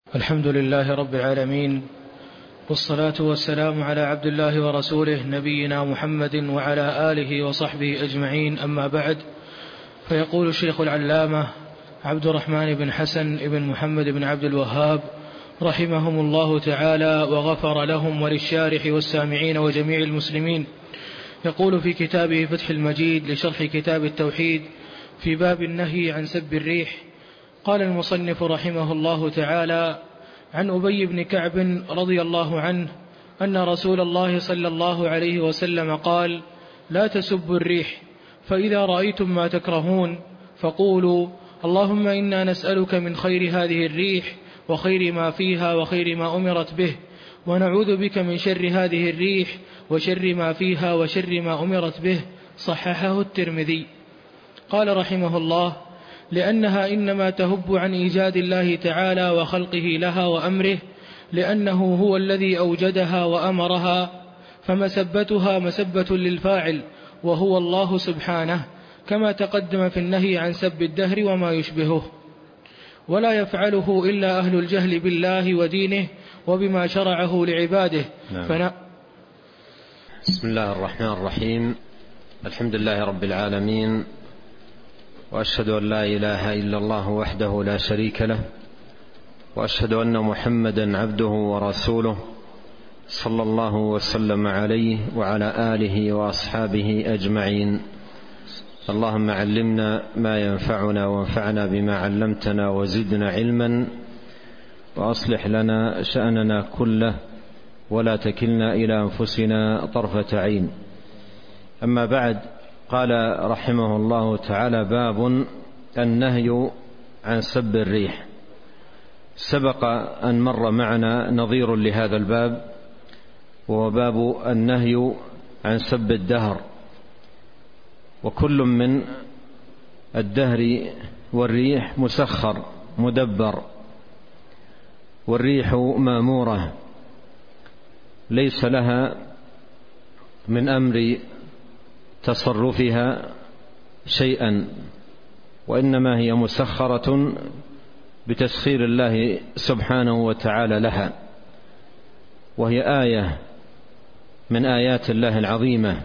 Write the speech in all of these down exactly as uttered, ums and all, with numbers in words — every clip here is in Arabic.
الحمد لله رب العالمين، والصلاة والسلام على عبد الله ورسوله نبينا محمد وعلى آله وصحبه أجمعين، أما بعد. فيقول الشيخ العلامة عبد الرحمن بن حسن بن محمد بن عبد الوهاب رحمهم الله تعالى وغفر لهم وللشارح والسامعين وجميع المسلمين، يقول في كتابه فتح المجيد لشرح كتاب التوحيد في باب النهي عن سب الريح: قال المصنف رحمه الله تعالى: عن أبي بن كعب رضي الله عنه أن رسول الله صلى الله عليه وسلم قال: لا تسبوا الريح، فإذا رأيتم ما تكرهون فقولوا: اللهم إنا نسألك من خير هذه الريح وخير ما فيها وخير ما أمرت به، ونعوذ بك من شر هذه الريح وشر ما فيها وشر ما أمرت به. صححه الترمذي. قال رحمه الله: لأنها إنما تهب عن إيجاد الله تعالى وخلقه لها وأمره، لأنه هو الذي أوجدها وأمرها، فمسبتها مسبة للفاعل وهو الله سبحانه، كما تقدم في النهي عن سب الدهر وما يشبهه، ولا يفعله إلا أهل الجهل بالله ودينه وبما شرعه لعباده. نعم. فنا... بسم الله الرحمن الرحيم. الحمد لله رب العالمين، وأشهد أن لا إله إلا الله وحده لا شريك له، وأشهد أن محمدا عبده ورسوله صلى الله وسلم عليه وعلى آله وأصحابه أجمعين. اللهم علمنا ما ينفعنا وانفعنا بما علمتنا وزدنا علما، وأصلح لنا شأننا كله ولا تكلنا إلى أنفسنا طرفة عين. أما بعد، قال رحمه الله تعالى: باب النهي عن سب الريح. سبق أن مر معنا نظير لهذا الباب، وهو باب النهي عن سب الدهر، وكل من الدهر والريح مسخر مدبر، والريح مأمورة ليس لها من أمر تصرفها شيئا، وإنما هي مسخرة بتسخير الله سبحانه وتعالى لها، وهي آية من آيات الله العظيمة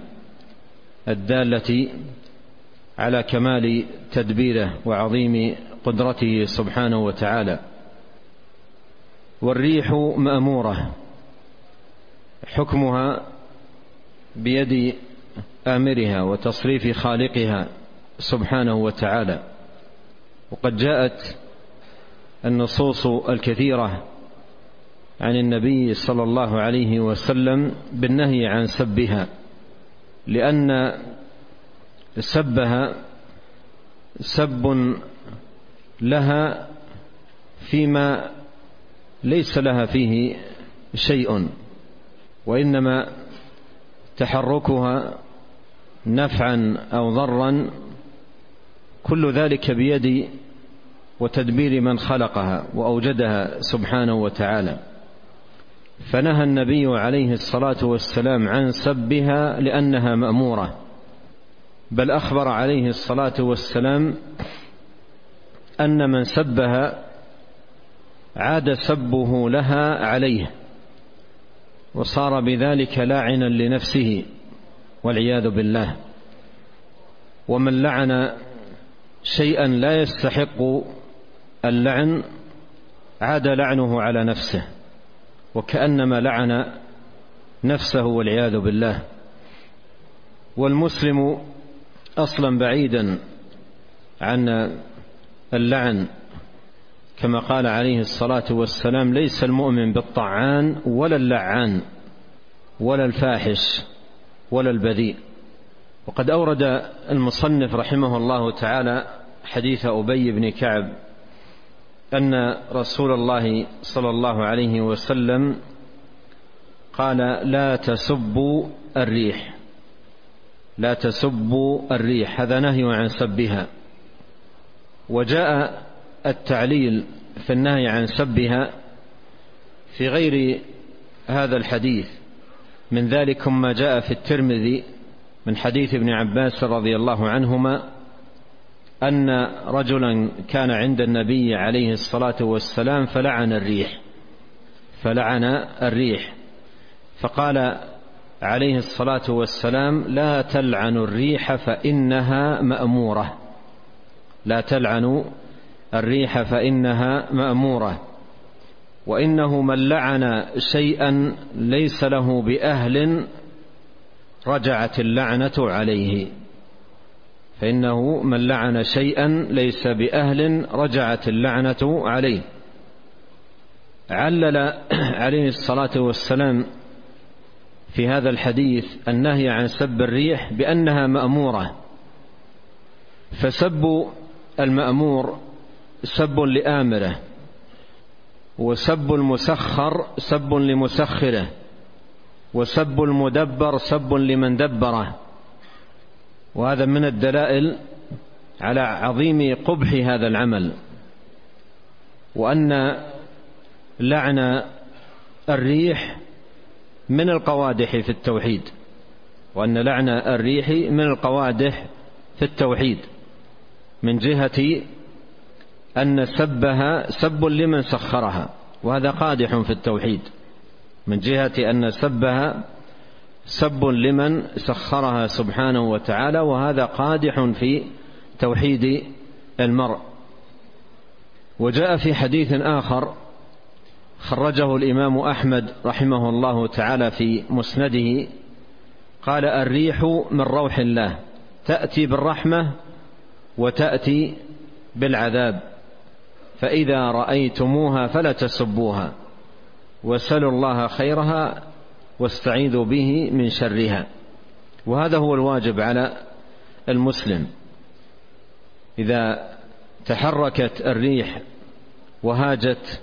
الدالة على كمال تدبيره وعظيم قدرته سبحانه وتعالى. والريح مأمورة، حكمها بيد آمرها وتصريف خالقها سبحانه وتعالى، وقد جاءت النصوص الكثيرة عن النبي صلى الله عليه وسلم بالنهي عن سبها، لأن سبها سب لها فيما ليس لها فيه شيء، وإنما تحركها نفعا أو ضرا كل ذلك بيد وتدبير من خلقها وأوجدها سبحانه وتعالى. فنهى النبي عليه الصلاة والسلام عن سبها لأنها مأمورة، بل أخبر عليه الصلاة والسلام أن من سبها عاد سبه لها عليه، وصار بذلك لاعنا لنفسه والعياذ بالله. ومن لعن شيئا لا يستحق اللعن عاد لعنه على نفسه، وكأنما لعن نفسه والعياذ بالله. والمسلم أصلا بعيدا عن اللعن، كما قال عليه الصلاة والسلام: ليس المؤمن بالطعان ولا اللعان ولا الفاحش ولا البذيء. وقد أورد المصنف رحمه الله تعالى حديث أبي بن كعب أن رسول الله صلى الله عليه وسلم قال: لا تسبوا الريح، لا تسبوا الريح، هذا نهي عن سبها. وجاء التعليل في النهي عن سبها في غير هذا الحديث، من ذلك ما جاء في الترمذي من حديث ابن عباس رضي الله عنهما أن رجلا كان عند النبي عليه الصلاة والسلام فلعن الريح فلعن الريح فقال عليه الصلاة والسلام: لا تلعنوا الريح فإنها مأمورة لا تلعنوا الريح فإنها مأمورة وإنه من لعن شيئا ليس له بأهل رجعت اللعنة عليه فإنه من لعن شيئا ليس بأهل رجعت اللعنة عليه. علل عليه الصلاة والسلام في هذا الحديث النهي عن سب الريح بأنها مأمورة، فسب المأمور سب لآمره، وسب المسخر سب لمسخره، وسب المدبر سب لمن دبره. وهذا من الدلائل على عظيم قبح هذا العمل، وأن لعن الريح من القوادح في التوحيد وأن لعن الريح من القوادح في التوحيد من جهة أن سبها سب لمن سخرها، وهذا قادح في التوحيد من جهة أن سبها سب لمن سخرها سبحانه وتعالى، وهذا قادح في توحيد المرء. وجاء في حديث آخر خرجه الإمام أحمد رحمه الله تعالى في مسنده قال: الريح من روح الله تأتي بالرحمة وتأتي بالعذاب، فإذا رأيتموها فلا تسبوها وسلوا الله خيرها واستعيذوا به من شرها. وهذا هو الواجب على المسلم إذا تحركت الريح وهاجت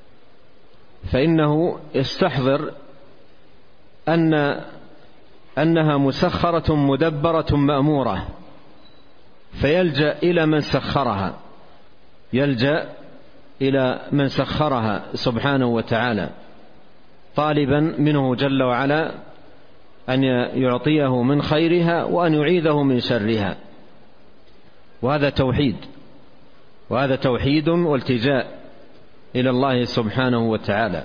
فإنه يستحضر أن أنها مسخرة مدبرة مأمورة، فيلجأ إلى من سخرها يلجأ إلى من سخرها سبحانه وتعالى، طالبا منه جل وعلا أن يعطيه من خيرها وأن يعيذه من شرها. وهذا توحيد وهذا توحيد والتجاء إلى الله سبحانه وتعالى.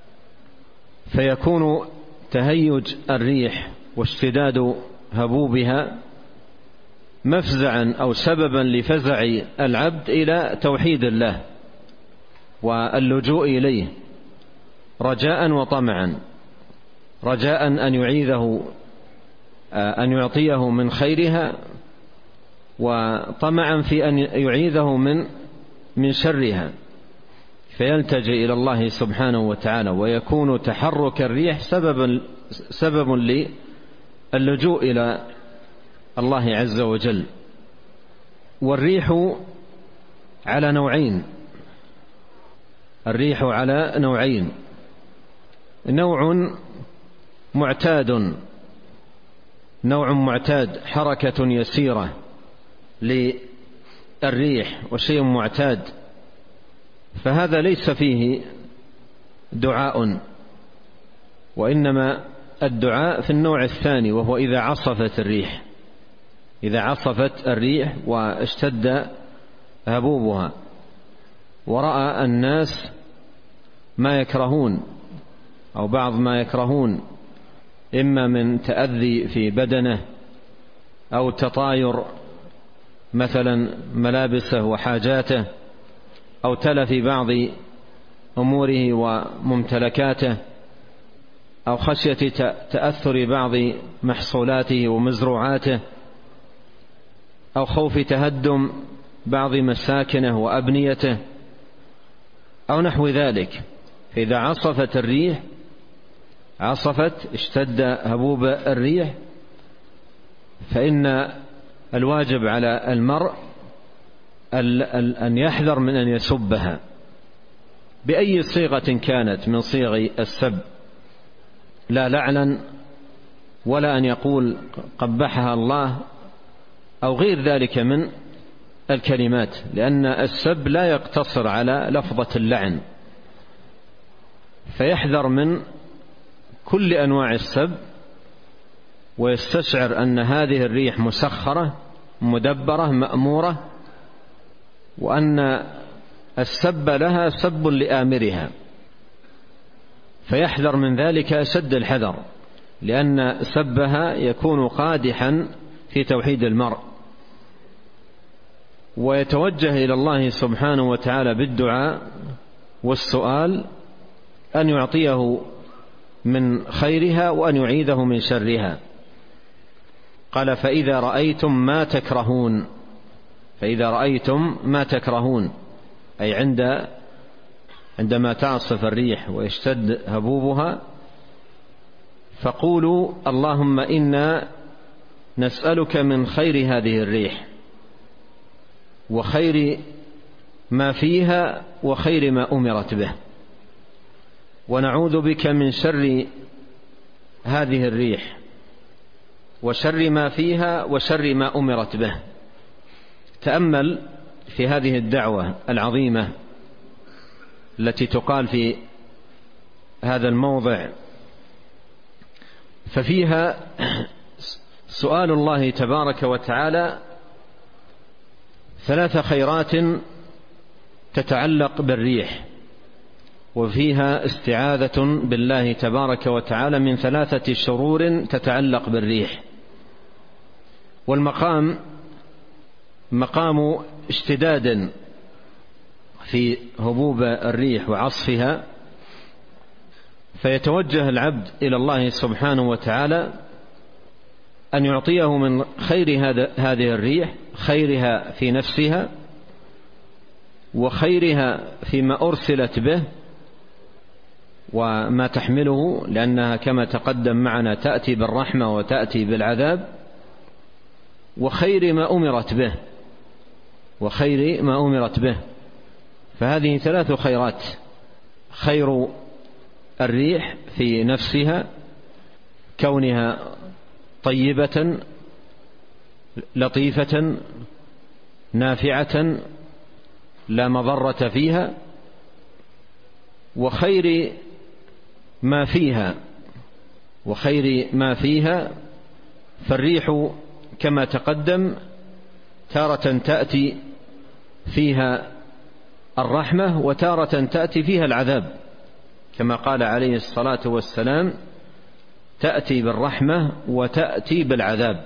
فيكون تهيج الريح واشتداد هبوبها مفزعا أو سببا لفزع العبد إلى توحيد الله واللجوء إليه رجاء وطمعا، رجاء أن يعيذه أن يعطيه من خيرها، وطمعا في أن يعيذه من من شرها، فيلتجئ إلى الله سبحانه وتعالى. ويكون تحرك الريح سببا سبب للجوء إلى الله عز وجل. والريح على نوعين الريح على نوعين نوع معتاد نوع معتاد حركة يسيرة للريح وشيء معتاد، فهذا ليس فيه دعاء، وإنما الدعاء في النوع الثاني، وهو إذا عصفت الريح إذا عصفت الريح واشتد هبوبها ورأى الناس ما يكرهون أو بعض ما يكرهون، إما من تأذي في بدنه أو تطاير مثلا ملابسه وحاجاته أو تلف بعض أموره وممتلكاته أو خشية تأثر بعض محصولاته ومزروعاته أو خوف تهدم بعض مساكنه وأبنيته أو نحو ذلك. فإذا عصفت الريح عصفت اشتد هبوب الريح، فإن الواجب على المرء أن يحذر من أن يسبها بأي صيغة كانت من صيغ السب، لا لعنا ولا أن يقول قبحها الله أو غير ذلك من الكلمات، لأن السب لا يقتصر على لفظة اللعن، فيحذر من كل أنواع السب ويستشعر أن هذه الريح مسخرة مدبرة مأمورة وأن السب لها سب لآمرها، فيحذر من ذلك أشد الحذر، لأن سبها يكون قادحا في توحيد المرء. ويتوجه إلى الله سبحانه وتعالى بالدعاء والسؤال أن يعطيه من خيرها وأن يعيده من شرها. قال: فإذا رأيتم ما تكرهون، فإذا رأيتم ما تكرهون، أي عند عندما تعصف الريح ويشتد هبوبها، فقولوا: اللهم إنا نسألك من خير هذه الريح وخير ما فيها وخير ما أمرت به، ونعوذ بك من شر هذه الريح وشر ما فيها وشر ما أمرت به. تأمل في هذه الدعوة العظيمة التي تقال في هذا الموضع، ففيها سؤال الله تبارك وتعالى ثلاث خيرات تتعلق بالريح، وفيها استعاذة بالله تبارك وتعالى من ثلاثة شرور تتعلق بالريح. والمقام مقام اشتداد في هبوب الريح وعصفها، فيتوجه العبد إلى الله سبحانه وتعالى أن يعطيه من خير هذه الريح، خيرها في نفسها وخيرها فيما أرسلت به وما تحمله، لأنها كما تقدم معنا تأتي بالرحمة وتأتي بالعذاب، وخير ما أمرت به وخير ما أمرت به. فهذه ثلاث خيرات: خير الريح في نفسها، كونها طيبة لطيفة نافعة لا مضرة فيها، وخير ما فيها وخير ما فيها فالريح كما تقدم تارة تأتي فيها الرحمة وتارة تأتي فيها العذاب، كما قال عليه الصلاة والسلام: تأتي بالرحمة وتأتي بالعذاب.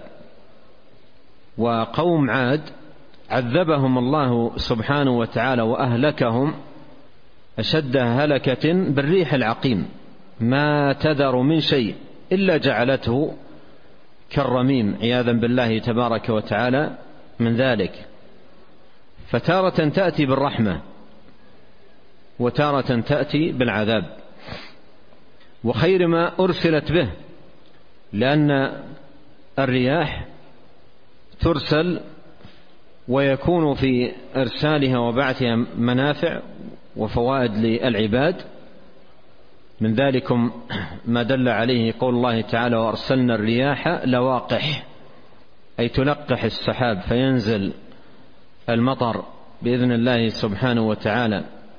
وقوم عاد عذبهم الله سبحانه وتعالى وأهلكهم أشد هلكة بالريح العقيم، ما تذر من شيء إلا جعلته كالرميم، عياذا بالله تبارك وتعالى من ذلك. فتارة تأتي بالرحمة وتارة تأتي بالعذاب. وخير ما أرسلت به، لأن الرياح ترسل ويكون في إرسالها وبعثها منافع وفوائد للعباد، من ذلكم ما دل عليه قول الله تعالى: وأرسلنا الرياح لواقح، أي تلقح السحاب فينزل المطر بإذن الله سبحانه وتعالى.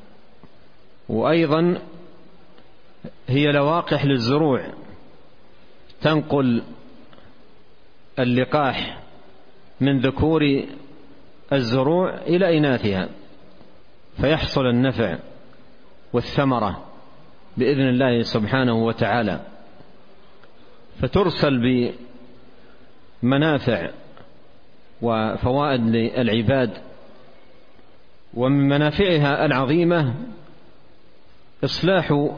وأيضا هي لواقح للزروع، تنقل اللقاح من ذكور الزروع إلى إناثها، فيحصل النفع والثمرة بإذن الله سبحانه وتعالى. فترسل بمنافع وفوائد للعباد. ومن منافعها العظيمة إصلاح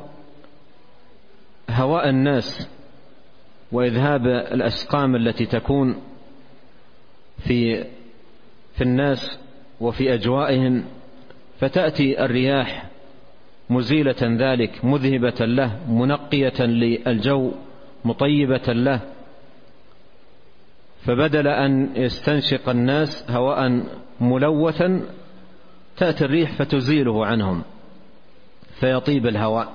هواء الناس وإذهاب الأسقام التي تكون في في الناس وفي أجوائهم، فتأتي الرياح مزيلة ذلك، مذهبة له، منقية للجو، مطيبة له. فبدل أن يستنشق الناس هواء ملوثا، تأتي الريح فتزيله عنهم فيطيب الهواء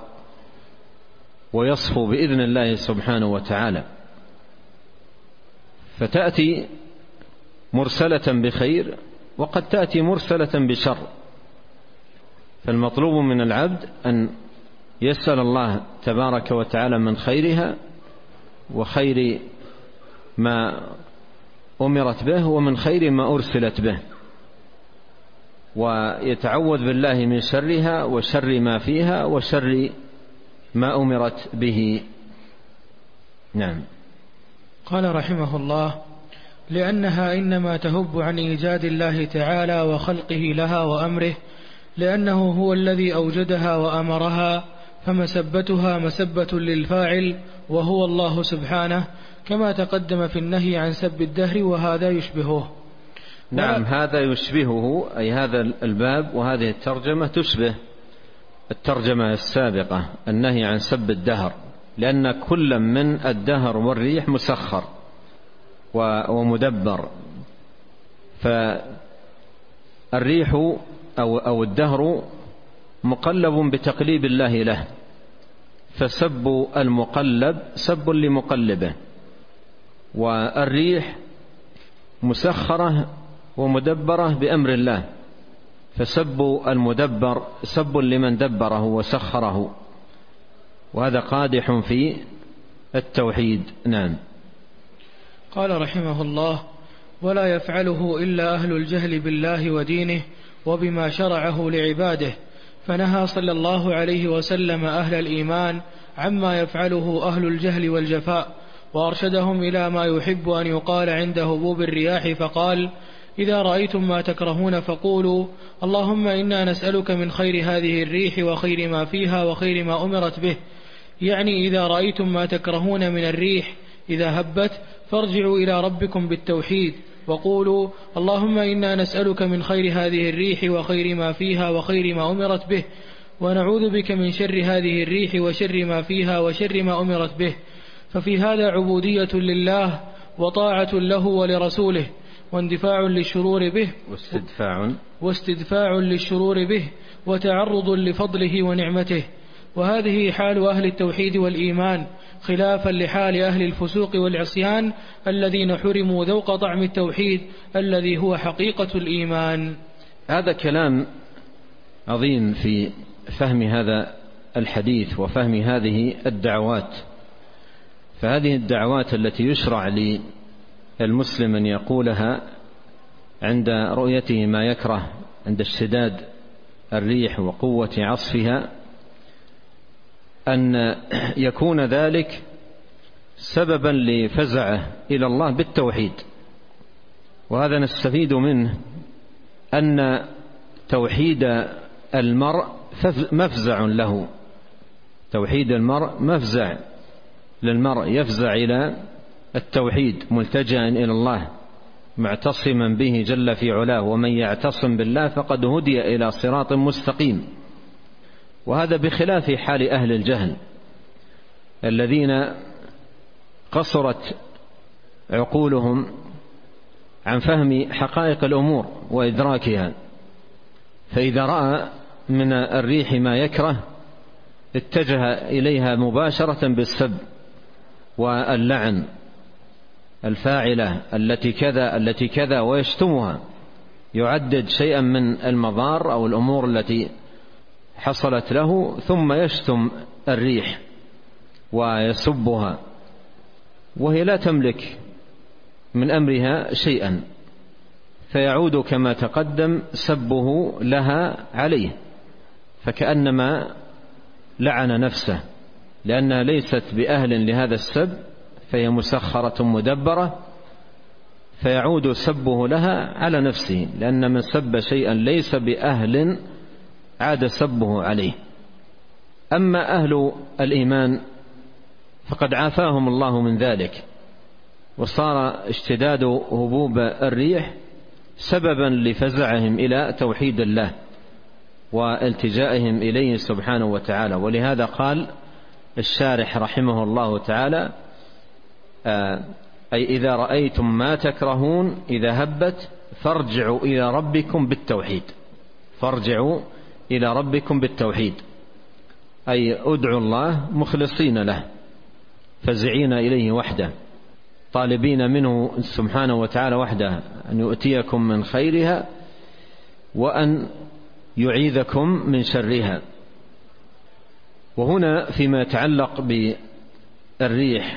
ويصفو بإذن الله سبحانه وتعالى. فتأتي مرسلة بخير وقد تأتي مرسلة بشر. فالمطلوب من العبد أن يسأل الله تبارك وتعالى من خيرها وخير ما أمرت به ومن خير ما أرسلت به. ويتعوذ بالله من شرها وشر ما فيها وشر ما أمرت به. نعم. قال رحمه الله: لأنها إنما تهب عن إيجاد الله تعالى وخلقه لها وأمره، لأنه هو الذي أوجدها وأمرها، فمسبتها مسبة للفاعل وهو الله سبحانه، كما تقدم في النهي عن سب الدهر، وهذا يشبهه. نعم، هذا يشبهه، أي هذا الباب وهذه الترجمة تشبه الترجمة السابقة، النهي عن سب الدهر، لأن كل من الدهر والريح مسخر ومدبر. فالريح أو, أو الدهر مقلب بتقليب الله له، فسب المقلب سب لمقلبه، والريح مسخرة ومدبرة بأمر الله، فسب المدبر سب لمن دبره وسخره، وهذا قادح في التوحيد. نعم. قال رحمه الله: ولا يفعله إلا أهل الجهل بالله ودينه وبما شرعه لعباده، فنهى صلى الله عليه وسلم أهل الإيمان عما يفعله أهل الجهل والجفاء، وأرشدهم إلى ما يحب أن يقال عند هبوب الرياح، فقال: إذا رأيتم ما تكرهون فقولوا اللهم إنا نسألك من خير هذه الريح وخير ما فيها وخير ما أمرت به، يعني إذا رأيتم ما تكرهون من الريح إذا هبت فارجعوا إلى ربكم بالتوحيد وقولوا اللهم إنا نسألك من خير هذه الريح وخير ما فيها وخير ما أمرت به، ونعوذ بك من شر هذه الريح وشر ما فيها وشر ما أمرت به. ففي هذا عبودية لله وطاعة له ولرسوله، واندفاع للشرور به واستدفاع, واستدفاع للشرور به وتعرض لفضله ونعمته. وهذه حال أهل التوحيد والإيمان، خلافا لحال أهل الفسوق والعصيان الذين حرموا ذوق طعم التوحيد الذي هو حقيقة الإيمان. هذا كلام عظيم في فهم هذا الحديث وفهم هذه الدعوات. فهذه الدعوات التي يشرع للمسلم أن يقولها عند رؤيته ما يكره، عند اشتداد الريح وقوة عصفها، أن يكون ذلك سببا لفزعه إلى الله بالتوحيد. وهذا نستفيد منه أن توحيد المرء مفزع له، توحيد المرء مفزع للمرء، يفزع إلى التوحيد ملتجئا إلى الله معتصما به جل في علاه، ومن يعتصم بالله فقد هدي إلى صراط مستقيم. وهذا بخلاف حال أهل الجهل الذين قصرت عقولهم عن فهم حقائق الأمور وإدراكها، فإذا رأى من الريح ما يكره اتجه إليها مباشرة بالسب واللعن، الفاعلة التي كذا التي كذا، ويشتمها، يعدد شيئا من المضار أو الأمور التي حصلت له، ثم يشتم الريح ويسبها وهي لا تملك من أمرها شيئا، فيعود كما تقدم سبه لها عليه، فكأنما لعن نفسه، لأنها ليست بأهل لهذا السب، فهي مسخرة مدبرة، فيعود سبه لها على نفسه، لأن من سب شيئا ليس بأهل عاد سبه عليه. أما أهل الإيمان فقد عافاهم الله من ذلك، وصار اشتداد هبوب الريح سببا لفزعهم إلى توحيد الله والتجائهم إليه سبحانه وتعالى. ولهذا قال الشارح رحمه الله تعالى: أي إذا رأيتم ما تكرهون إذا هبت فارجعوا إلى ربكم بالتوحيد، فارجعوا إلى ربكم بالتوحيد، أي ادعوا الله مخلصين له فزعين إليه وحده، طالبين منه سبحانه وتعالى وحده أن يؤتيكم من خيرها وأن يعيذكم من شرها. وهنا فيما يتعلق بالريح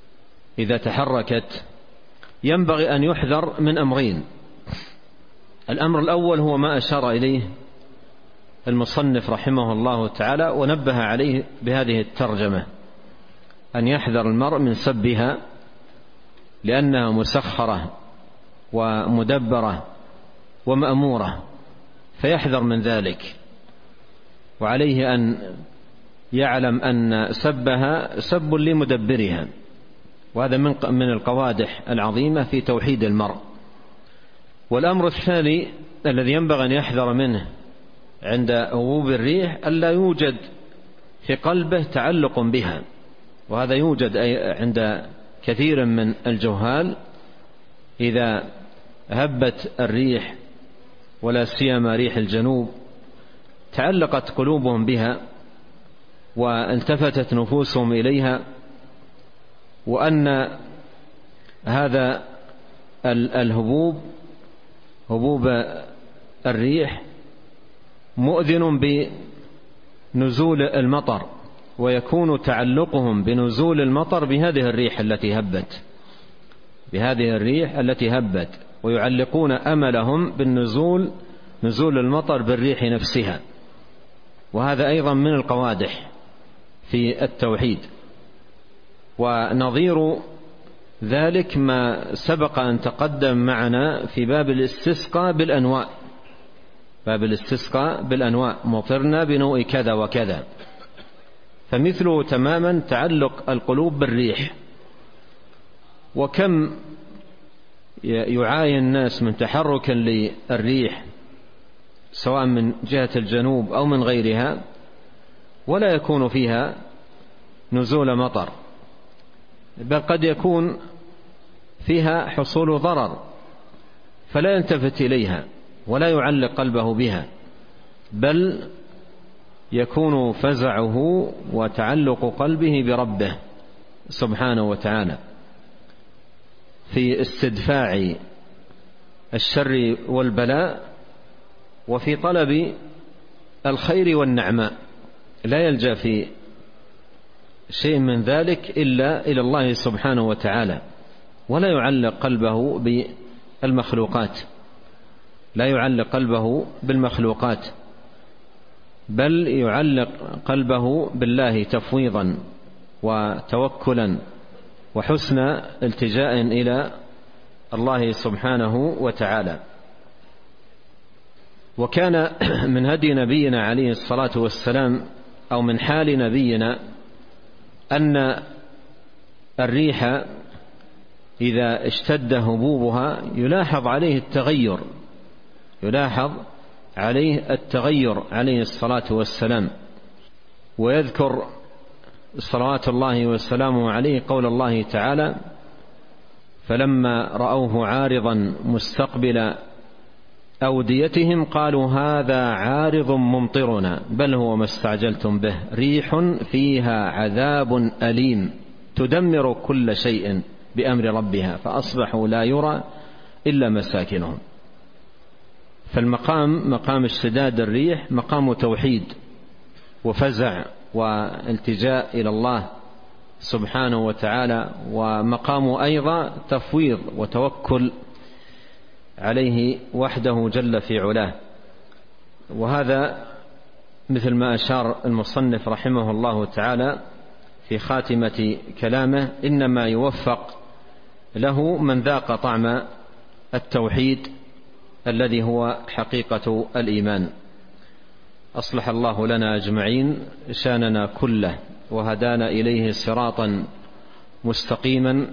إذا تحركت ينبغي أن يحذر من أمرين: الأمر الأول هو ما أشار إليه المصنف رحمه الله تعالى ونبه عليه بهذه الترجمة، أن يحذر المرء من سبها لأنها مسخرة ومدبرة ومأمورة، فيحذر من ذلك، وعليه أن يعلم أن سبها سب لمدبرها، وهذا من القوادح العظيمة في توحيد المرء. والأمر الثاني الذي ينبغي أن يحذر منه عند هبوب الريح ألا يوجد في قلبه تعلق بها، وهذا يوجد عند كثير من الجهال. إذا هبت الريح ولا سيما ريح الجنوب تعلقت قلوبهم بها والتفتت نفوسهم إليها، وأن هذا الهبوب هبوب الريح مؤذن بنزول المطر، ويكون تعلقهم بنزول المطر بهذه الريح التي هبت بهذه الريح التي هبت ويعلقون أملهم بالنزول نزول المطر بالريح نفسها، وهذا أيضا من القوادح في التوحيد. ونظير ذلك ما سبق أن تقدم معنا في باب الاستسقاء بالأنواع باب الاستسقاء بالأنواع مطرنا بنوء كذا وكذا، فمثله تماما تعلق القلوب بالريح. وكم يعاين الناس من تحرك للريح سواء من جهة الجنوب أو من غيرها ولا يكون فيها نزول مطر، بل قد يكون فيها حصول ضرر فلا يلتفت إليها ولا يعلق قلبه بها، بل يكون فزعه وتعلق قلبه بربه سبحانه وتعالى في استدفاع الشر والبلاء وفي طلب الخير والنعماء، لا يلجأ في شيء من ذلك إلا إلى الله سبحانه وتعالى، ولا يعلق قلبه بالمخلوقات لا يعلق قلبه بالمخلوقات بل يعلق قلبه بالله تفويضا وتوكلا وحسن التجاء إلى الله سبحانه وتعالى. وكان من هدي نبينا عليه الصلاة والسلام أو من حال نبينا أن الريح إذا اشتد هبوبها يلاحظ عليه التغير يلاحظ عليه التغير عليه الصلاة والسلام. ويذكر صلوات الله وسلامه عليه قول الله تعالى: فلما رأوه عارضا مستقبل أوديتهم قالوا هذا عارض ممطرنا بل هو ما استعجلتم به ريح فيها عذاب أليم تدمر كل شيء بأمر ربها فأصبحوا لا يرى إلا مساكنهم. فالمقام مقام اشتداد الريح مقام توحيد وفزع والتجاء إلى الله سبحانه وتعالى، ومقام أيضا تفويض وتوكل عليه وحده جل في علاه. وهذا مثل ما أشار المصنف رحمه الله تعالى في خاتمة كلامه: إنما يوفق له من ذاق طعم التوحيد الذي هو حقيقة الإيمان. أصلح الله لنا أجمعين شاننا كله وهدانا إليه صراطا مستقيما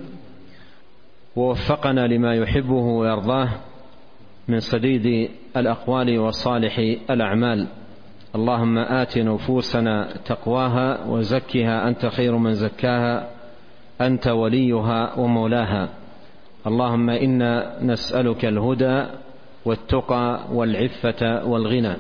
ووفقنا لما يحبه ويرضاه من سديد الأقوال وصالح الأعمال. اللهم آت نفوسنا تقواها وزكها أنت خير من زكاها أنت وليها ومولاها. اللهم إنا نسألك الهدى والتقى والعفة والغنى.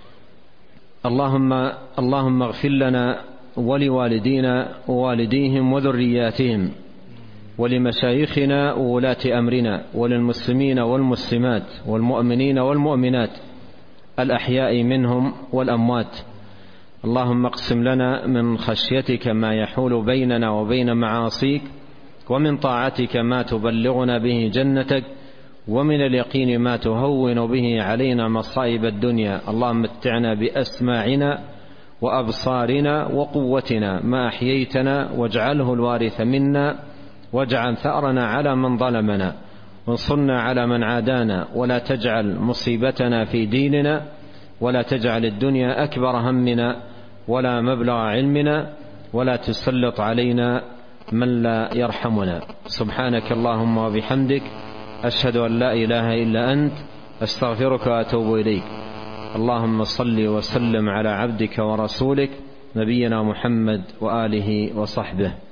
اللهم اللهم اغفر لنا ولوالدينا ووالديهم وذرياتهم ولمشايخنا وولاة أمرنا وللمسلمين والمسلمات والمؤمنين والمؤمنات الأحياء منهم والأموات. اللهم اقسم لنا من خشيتك ما يحول بيننا وبين معاصيك ومن طاعتك ما تبلغنا به جنتك ومن اليقين ما تهون به علينا مصائب الدنيا. اللهم متعنا بأسماعنا وأبصارنا وقوتنا ما أحييتنا، واجعله الوارث منا، واجعل ثأرنا على من ظلمنا، وانصرنا على من عادانا، ولا تجعل مصيبتنا في ديننا، ولا تجعل الدنيا أكبر همنا ولا مبلغ علمنا، ولا تسلط علينا من لا يرحمنا. سبحانك اللهم وبحمدك، أشهد أن لا إله إلا أنت، أستغفرك وأتوب إليك. اللهم صل وسلم على عبدك ورسولك نبينا محمد وآله وصحبه.